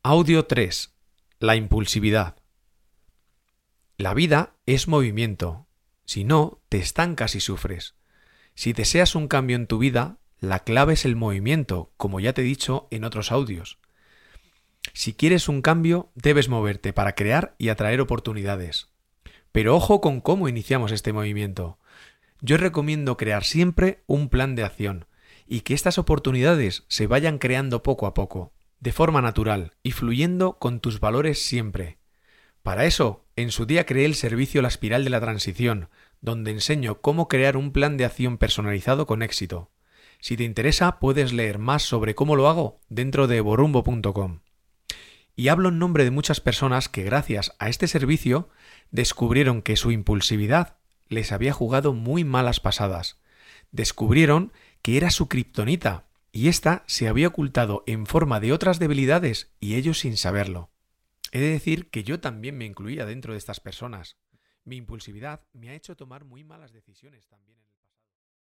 Audio 3. La impulsividad. La vida es movimiento. Si no, te estancas y sufres. Si deseas un cambio en tu vida, la clave es el movimiento, como ya te he dicho en otros audios. Si quieres un cambio, debes moverte para crear y atraer oportunidades. Pero ojo con cómo iniciamos este movimiento. Yo recomiendo crear siempre un plan de acción y que estas oportunidades se vayan creando poco a poco, de forma natural y fluyendo con tus valores siempre. Para eso, en su día creé el servicio La Espiral de la Transición, donde enseño cómo crear un plan de acción personalizado con éxito. Si te interesa, puedes leer más sobre cómo lo hago dentro de evorumbo.com. Y hablo en nombre de muchas personas que gracias a este servicio descubrieron que su impulsividad les había jugado muy malas pasadas. Descubrieron que era su kriptonita y ésta se había ocultado en forma de otras debilidades y ellos sin saberlo. He de decir que yo también me incluía dentro de estas personas. Mi impulsividad me ha hecho tomar muy malas decisiones también.